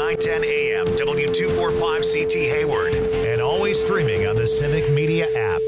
910 AM, W245CT Hayward, and always streaming on the Civic Media app.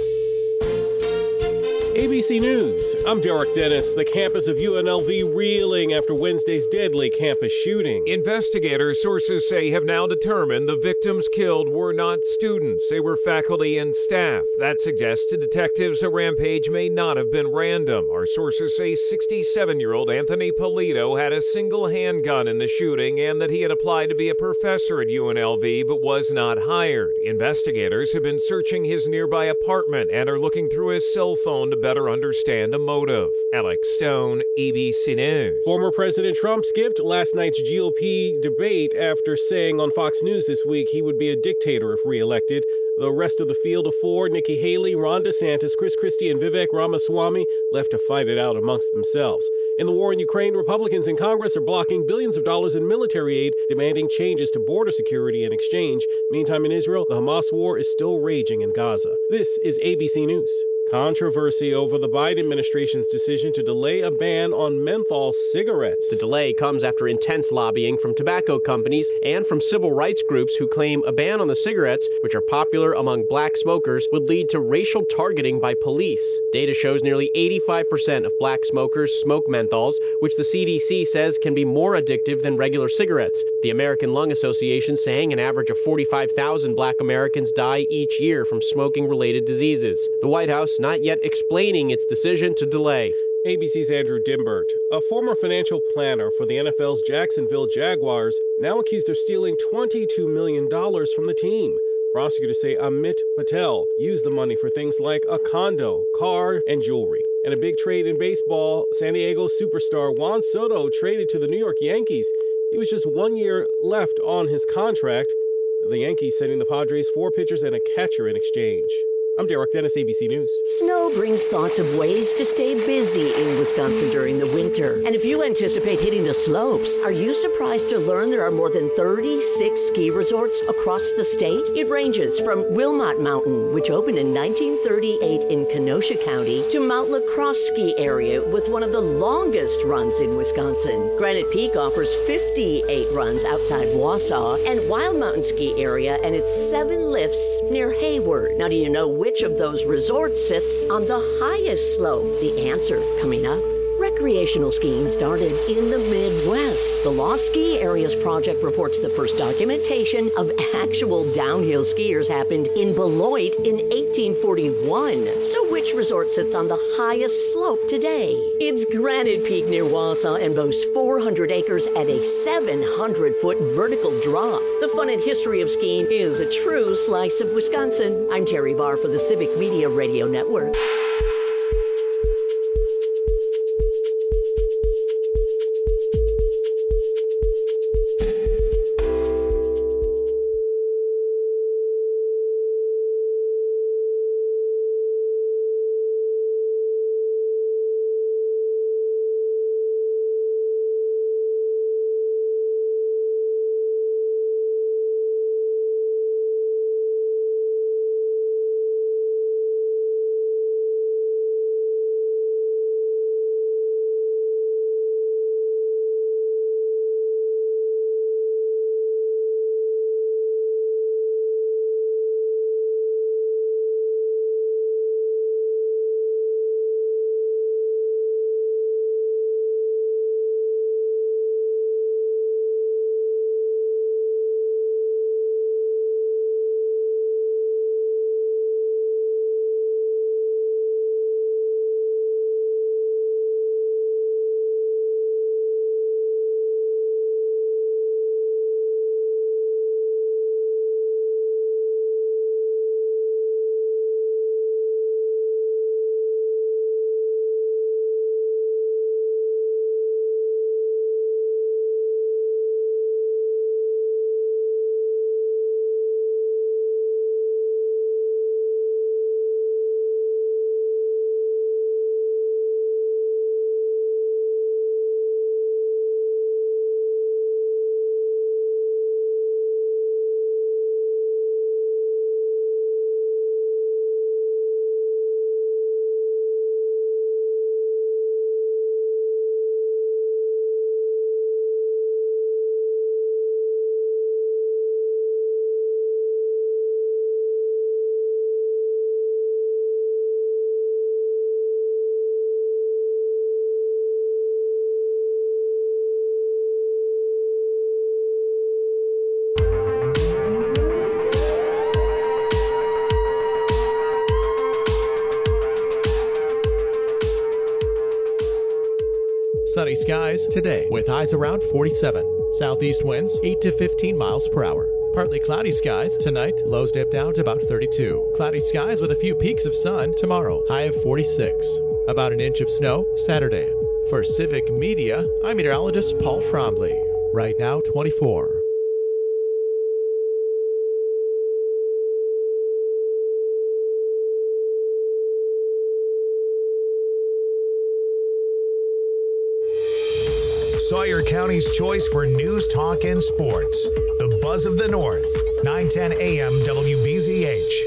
ABC News, I'm Derek Dennis. The campus of UNLV reeling after Wednesday's deadly campus shooting. Investigators, sources say, have now determined the victims killed were not students. They were faculty and staff. That suggests to detectives the rampage may not have been random. Our sources say 67-year-old Anthony Polito had a single handgun in the shooting and that he had applied to be a professor at UNLV but was not hired. Investigators have been searching his nearby apartment and are looking through his cell phone to better understand the motive. Alex Stone, ABC News. Former President Trump skipped last night's GOP debate after saying on Fox News this week he would be a dictator if reelected. The rest of the field of four, Nikki Haley, Ron DeSantis, Chris Christie, and Vivek Ramaswamy, left to fight it out amongst themselves. In the war in Ukraine, Republicans in Congress are blocking billions of dollars in military aid, demanding changes to border security and exchange. Meantime, in Israel, the Hamas war is still raging in Gaza. This is ABC News. Controversy over the Biden administration's decision to delay a ban on menthol cigarettes. The delay comes after intense lobbying from tobacco companies and from civil rights groups who claim a ban on the cigarettes, which are popular among black smokers, would lead to racial targeting by police. Data shows nearly 85% of black smokers smoke menthols, which the CDC says can be more addictive than regular cigarettes. The American Lung Association saying an average of 45,000 black Americans die each year from smoking-related diseases. The White House not yet explaining its decision to delay. ABC's Andrew Dimbert, a former financial planner for the NFL's Jacksonville Jaguars, now accused of stealing $22 million from the team. Prosecutors say Amit Patel used the money for things like a condo, car, and jewelry. And a big trade in baseball, San Diego superstar Juan Soto traded to the New York Yankees. He was just 1 year left on his contract. The Yankees sending the Padres 4 pitchers and a catcher in exchange. I'm Derek Dennis, ABC News. Snow brings thoughts of ways to stay busy in Wisconsin during the winter. And if you anticipate hitting the slopes, are you surprised to learn there are more than 36 ski resorts across the state? It ranges from Wilmot Mountain, which opened in 1938 in Kenosha County, to Mount La Crosse ski area with one of the longest runs in Wisconsin. Granite Peak offers 58 runs outside Wausau, and Wild Mountain Ski Area and its 7 lifts near Hayward. Now, do you know which of those resorts sits on the highest slope? The answer coming up. Recreational skiing started in the Midwest. The Lost Ski Areas Project reports the first documentation of actual downhill skiers happened in Beloit in 1841. So which resort sits on the highest slope today? It's Granite Peak near Wausau and boasts 400 acres and a 700-foot vertical drop. The fun and history of skiing is a true slice of Wisconsin. I'm Terry Barr for the Civic Media Radio Network. skies today with highs around 47. Southeast winds 8 to 15 miles per hour. Partly cloudy skies tonight, lows dip down to about 32. Cloudy skies with a few peaks of sun tomorrow, high of 46. About an inch of snow Saturday. For Civic Media, I'm meteorologist Paul Trombley. Right now, 24. Sawyer County's choice for news, talk, and sports. The Buzz of the North, 910 AM WBZH.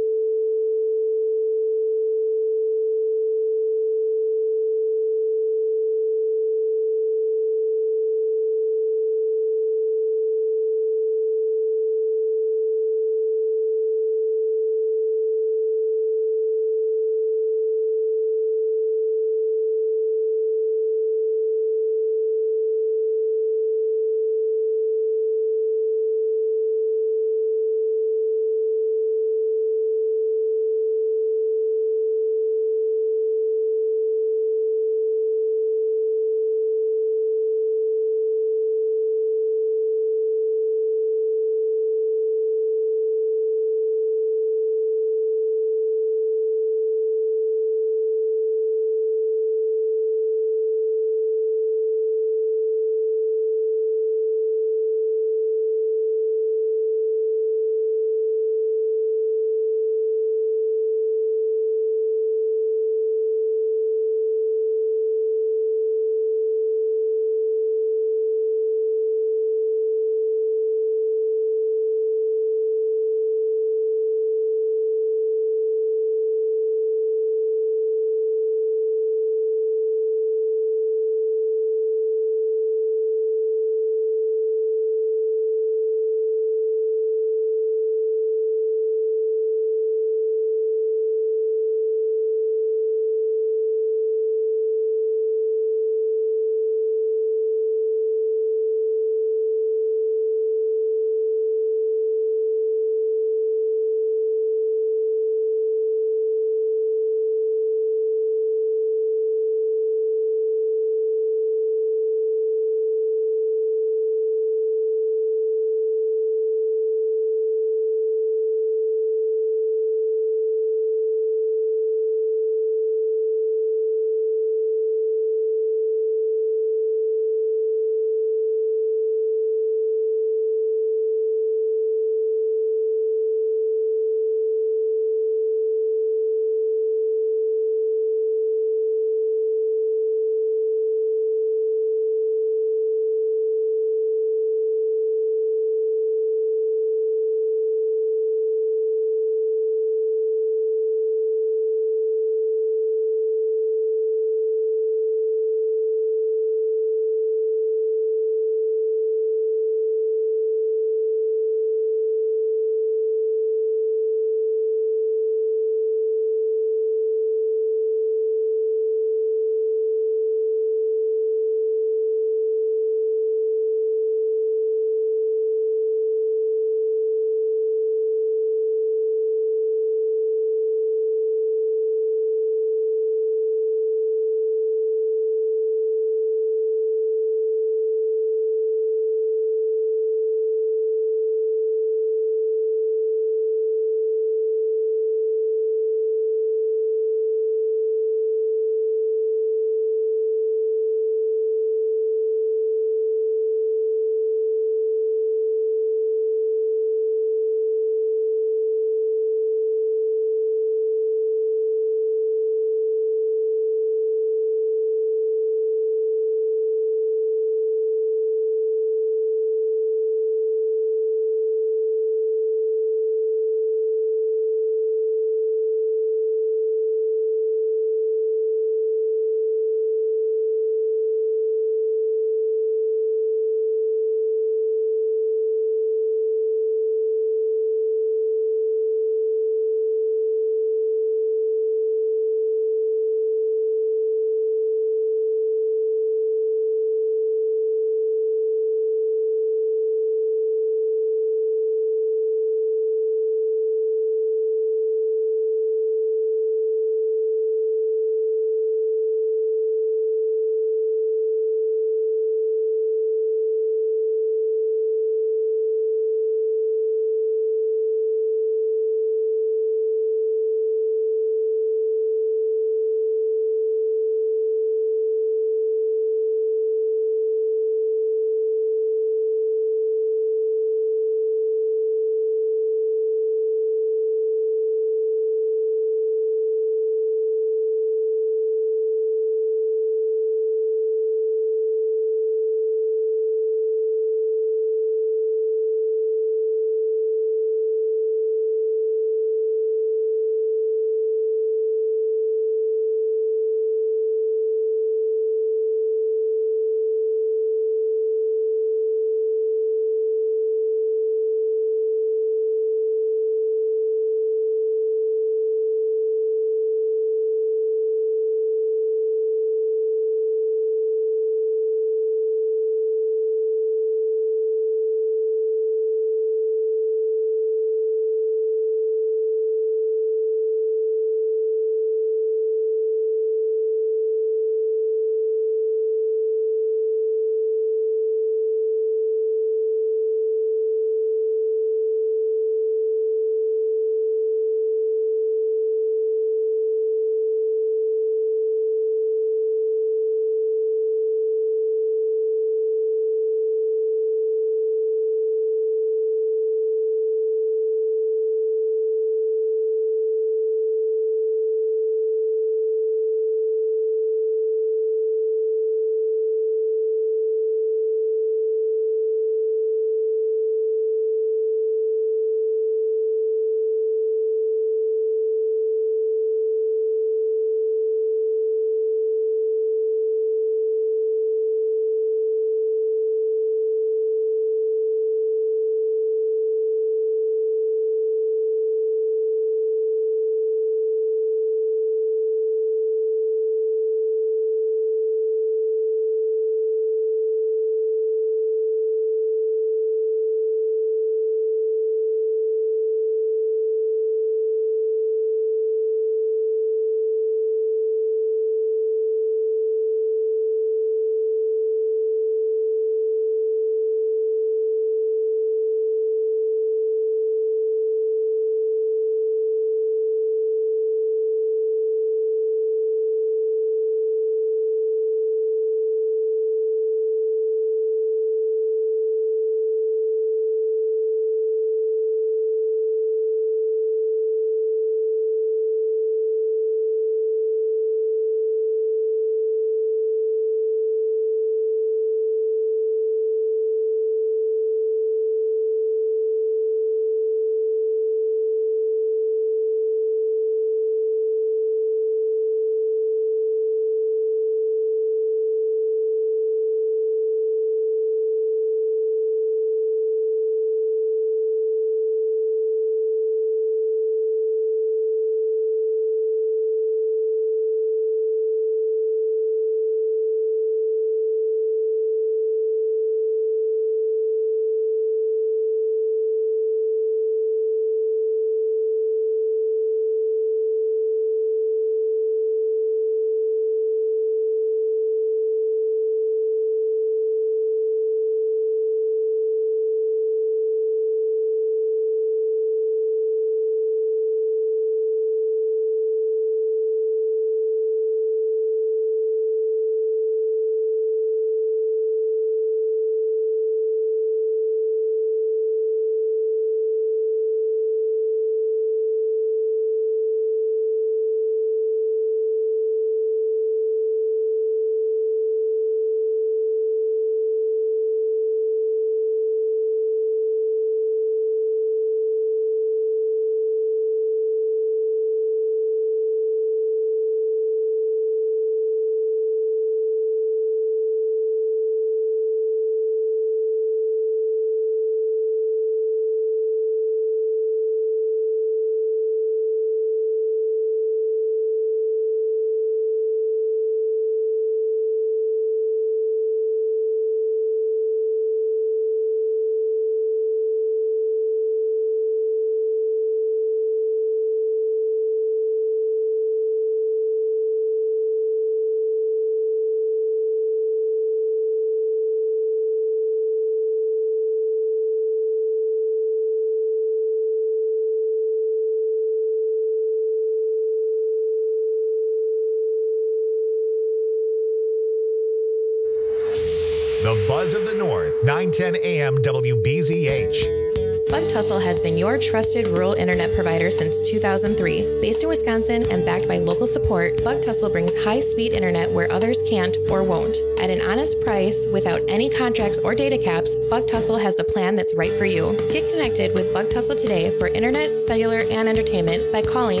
Buzz of the North, 910 AM WBZH. Bug Tussle has been your trusted rural internet provider since 2003. Based in Wisconsin and backed by local support, Bug Tussle brings high-speed internet where others can't or won't. At an honest price, without any contracts or data caps, Bug Tussle has the plan that's right for you. Get connected with Bug Tussle today for internet, cellular, and entertainment by calling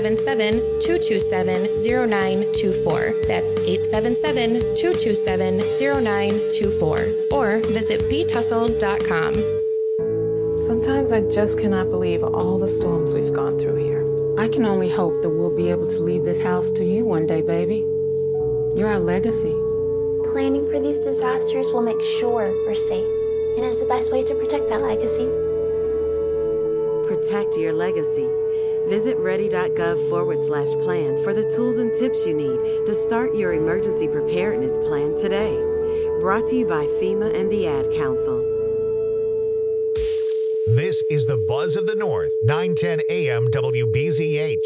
877-227-0924. That's 877-227-0924. Or visit btussle.com. Sometimes I just cannot believe all the storms we've gone through here. I can only hope that we'll be able to leave this house to you one day, baby. You're our legacy. Planning for these disasters will make sure we're safe, and is the best way to protect that legacy. Protect your legacy. Visit ready.gov/plan for the tools and tips you need to start your emergency preparedness plan today. Brought to you by FEMA and the Ad Council. This is the Buzz of the North, 910 AM WBZH.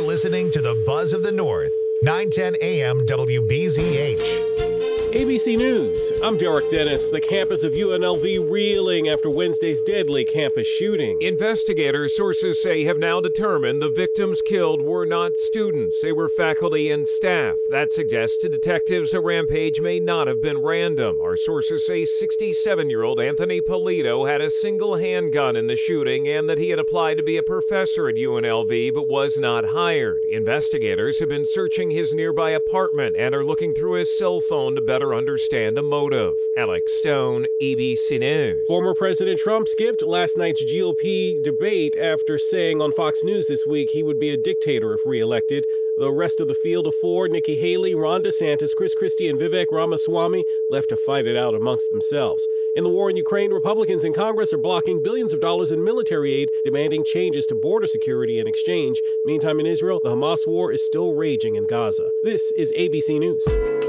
listening to the Buzz of the North, 910 AM WBZH. ABC News, I'm Derek Dennis. The campus of UNLV reeling after Wednesday's deadly campus shooting. Investigators, sources say, have now determined the victims killed were not students. They were faculty and staff. That suggests to detectives the rampage may not have been random. Our sources say 67-year-old Anthony Polito had a single handgun in the shooting and that he had applied to be a professor at UNLV but was not hired. Investigators have been searching his nearby apartment and are looking through his cell phone to better understand the motive. Alex Stone, ABC News. Former President Trump skipped last night's GOP debate after saying on Fox News this week he would be a dictator if reelected. The rest of the field of four, Nikki Haley, Ron DeSantis, Chris Christie, and Vivek Ramaswamy, left to fight it out amongst themselves. In the war in Ukraine, Republicans in Congress are blocking billions of dollars in military aid, demanding changes to border security in exchange. Meantime, in Israel, the Hamas war is still raging in Gaza. This is ABC News.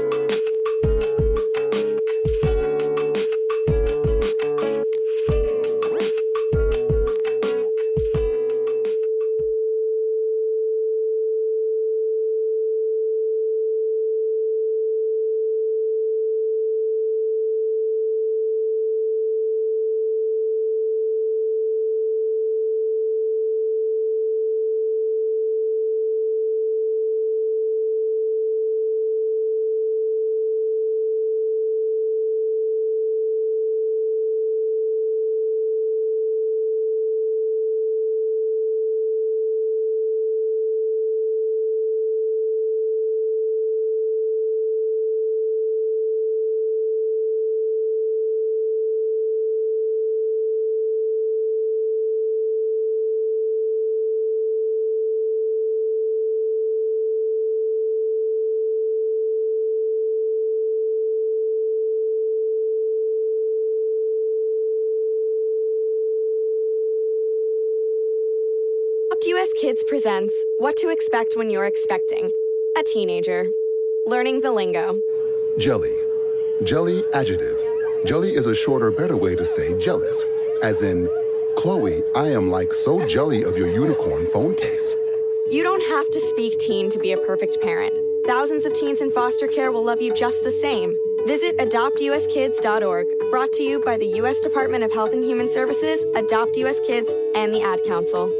US Kids presents What to Expect When You're Expecting a Teenager. Learning the lingo. Jelly. Jelly adjective. Jelly is a shorter, better way to say jealous. As in, Chloe, I am like so jelly of your unicorn phone case. You don't have to speak teen to be a perfect parent. Thousands of teens in foster care will love you just the same. Visit adoptuskids.org, brought to you by the U.S. Department of Health and Human Services, Adopt U.S. Kids, and the Ad Council.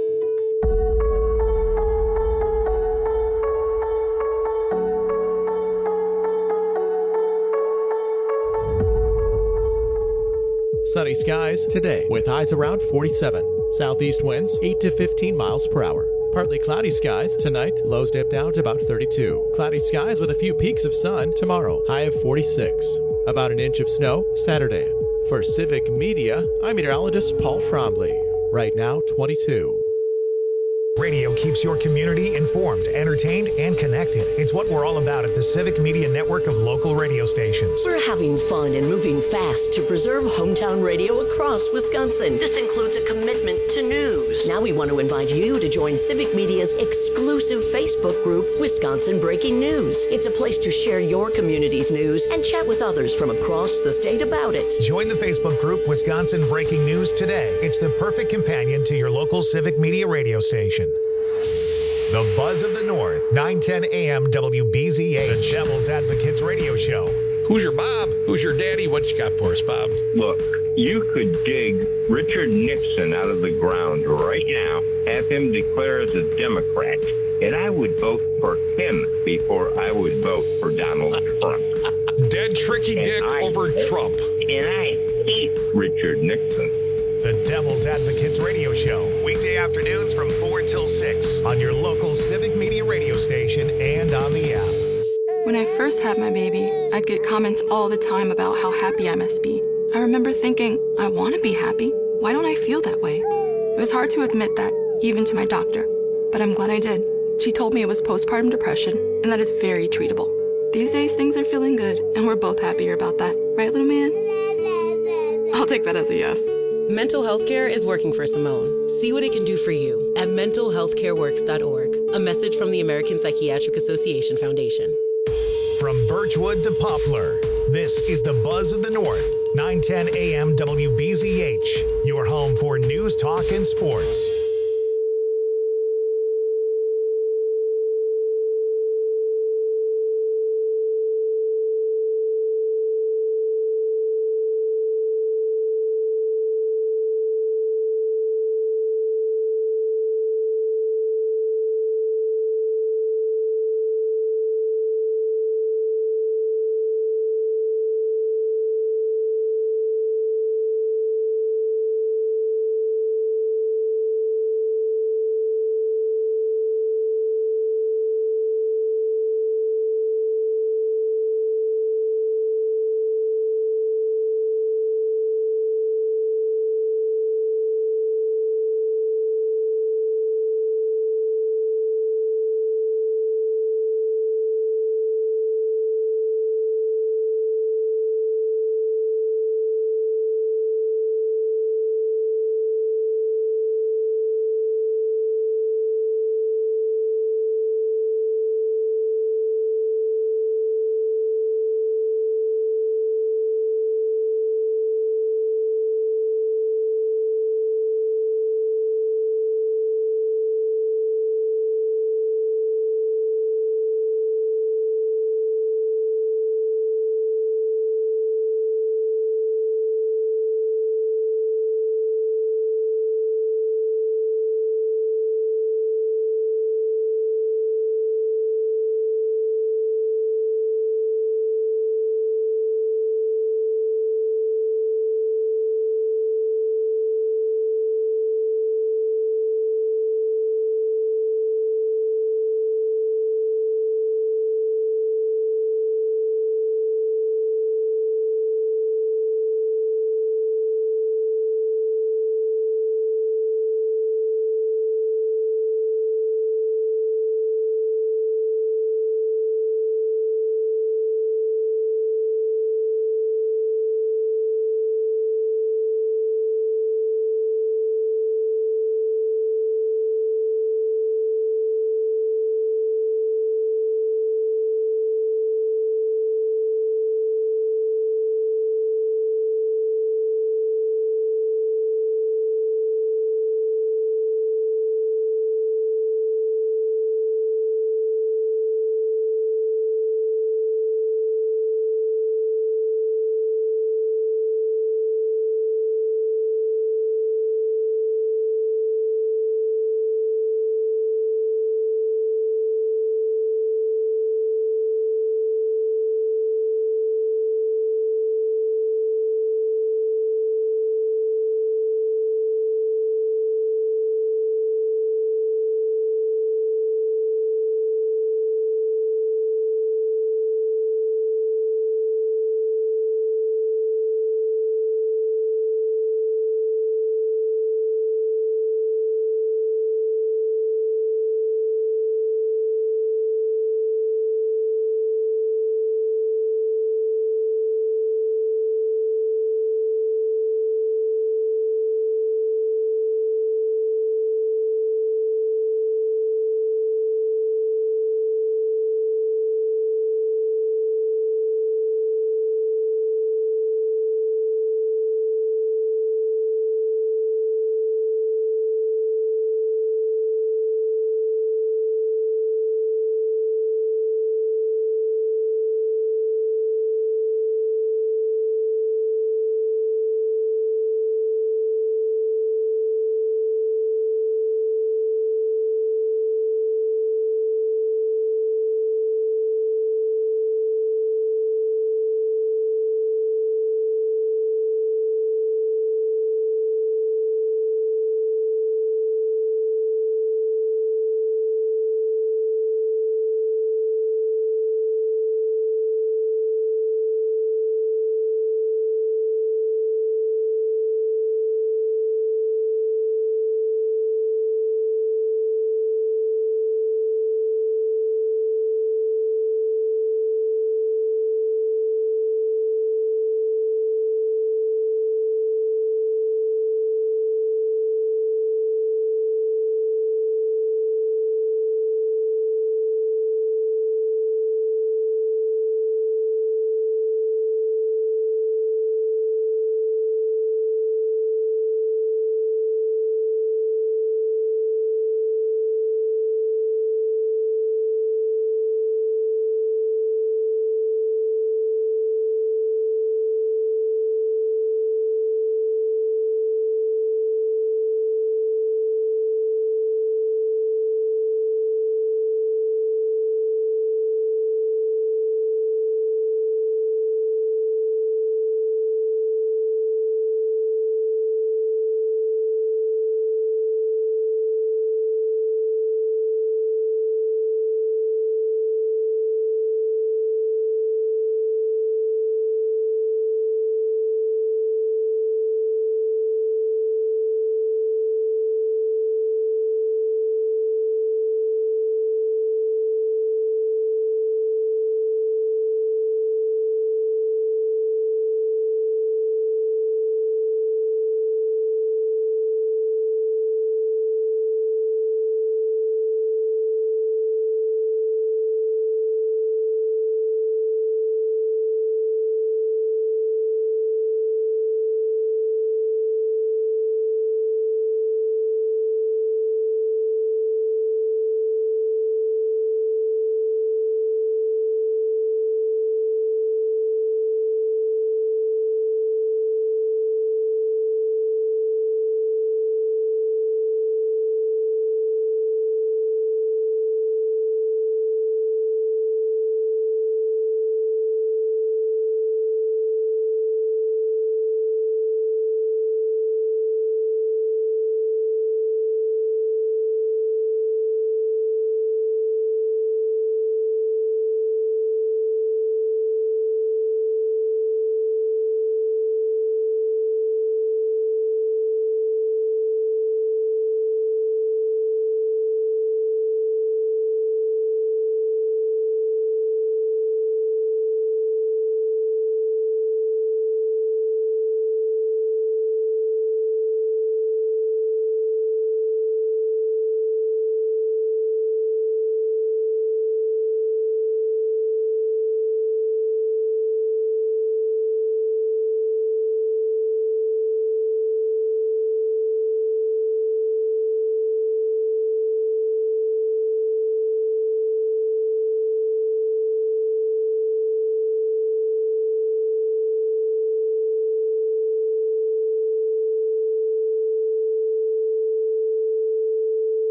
Sunny skies today with highs around 47. Southeast winds 8 to 15 miles per hour. Partly cloudy skies tonight, lows dip down to about 32. Cloudy skies with a few peaks of sun tomorrow, high of 46. About an inch of snow Saturday. For Civic Media, I'm meteorologist Paul Trombley. Right now, 22. Radio keeps your community informed, entertained, and connected. It's what we're all about at the Civic Media Network of local radio stations. We're having fun and moving fast to preserve hometown radio across Wisconsin. This includes a commitment to news. Now we want to invite you to join Civic Media's exclusive Facebook group, Wisconsin Breaking News. It's a place to share your community's news and chat with others from across the state about it. Join the Facebook group, Wisconsin Breaking News today. It's the perfect companion to your local Civic Media radio station. The Buzz of the North, 910 AM WBZH, the Devil's Advocates radio show. Who's your Bob? Who's your daddy? What you got for us, Bob? Look, you could dig Richard Nixon out of the ground right now, have him declare as a Democrat, and I would vote for him before I would vote for Donald Trump. Dead tricky dick over Trump. And I hate Richard Nixon. The Devil's Advocates radio show, weekday afternoons from 4 till 6 on your local Civic Media radio station and on the app. When I first had my baby, I'd get comments all the time about how happy I must be. I remember thinking, I want to be happy. Why don't I feel that way? It was hard to admit that, even to my doctor. But I'm glad I did. She told me it was postpartum depression, and that is very treatable. These days, things are feeling good, and we're both happier about that. Right, little man? I'll take that as a yes. Mental health care is working for Simone. See what it can do for you at mentalhealthcareworks.org. A message from the American Psychiatric Association Foundation. From Birchwood to Poplar, this is the Buzz of the North, 910 AM WBZH, your home for news, talk, and sports.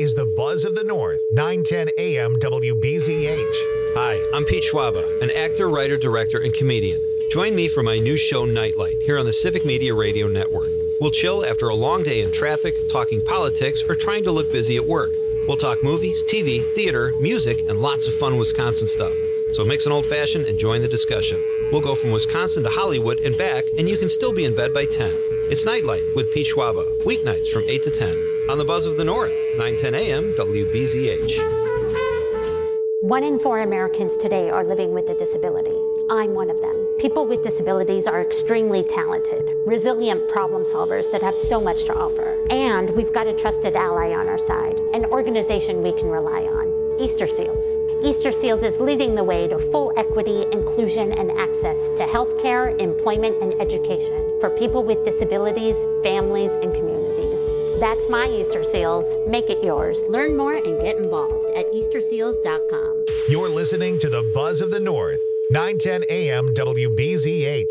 is the Buzz of the North, 910 AM WBZH. Hi, I'm Pete Schwaba, an actor, writer, director, and comedian. Join me for my new show, Nightlight, here on the Civic Media Radio Network. We'll chill after a long day in traffic, talking politics, or trying to look busy at work. We'll talk movies, TV, theater, music, and lots of fun Wisconsin stuff. So mix an old-fashioned and join the discussion. We'll go from Wisconsin to Hollywood and back, and you can still be in bed by 10. It's Nightlight with Pete Schwaba, weeknights from 8 to 10 on the Buzz of the North, 910 AM WBZH. 1 in 4 Americans today are living with a disability. I'm one of them. People with disabilities are extremely talented, resilient problem solvers that have so much to offer. And we've got a trusted ally on our side, an organization we can rely on, Easter Seals. Easter Seals is leading the way to full equity, inclusion, and access to healthcare, employment, and education for people with disabilities, families, and communities. That's my Easter Seals. Make it yours. Learn more and get involved at easterseals.com. You're listening to the Buzz of the North, 910 AM WBZH.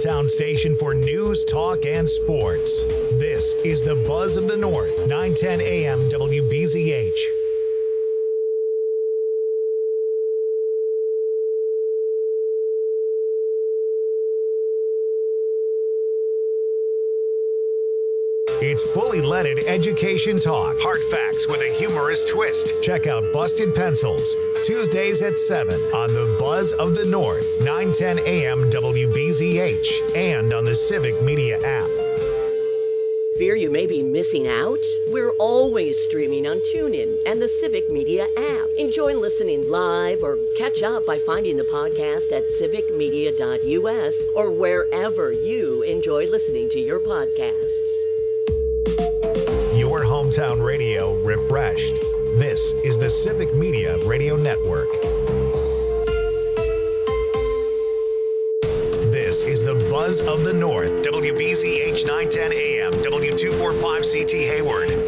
hometown station for news, talk, and sports. This is the Buzz of the North, 910 AM WBZH. It's fully leaded education talk. Hard facts with a humorous twist. Check out Busted Pencils, Tuesdays at 7 on the Buzz of the North, 910 AM WBZH, and on the Civic Media app. Fear you may be missing out? We're always streaming on TuneIn and the Civic Media app. Enjoy listening live or catch up by finding the podcast at civicmedia.us or wherever you enjoy listening to your podcasts. Your hometown radio refreshed. This is the Civic Media Radio Network. This is the Buzz of the North, WBZH 910 AM, W245CT Hayward.